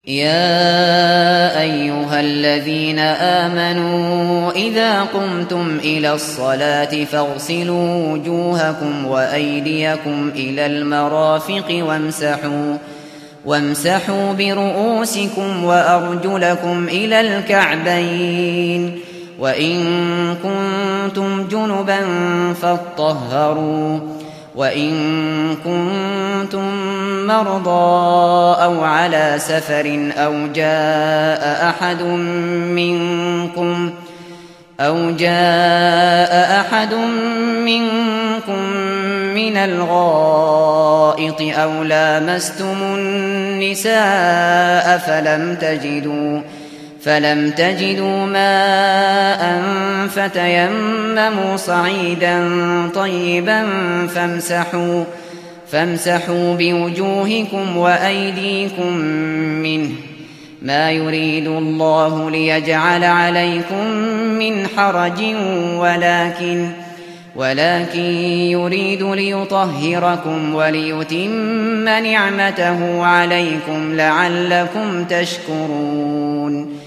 يا أيها الذين آمنوا إذا قمتم إلى الصلاة فاغسلوا وجوهكم وأيديكم إلى المرافق وامسحوا برؤوسكم وأرجلكم إلى الكعبين وإن كنتم جنبا فاطهروا وإن كنتم مرضى أو على سفر أو جاء أحد منكم من الغائط أو لامستم النساء فلم تجدوا ماء فتيمموا صعيدا طيبا فامسحوا بوجوهكم وأيديكم منه ما يريد الله ليجعل عليكم من حرج ولكن يريد ليطهركم وليتم نعمته عليكم لعلكم تشكرون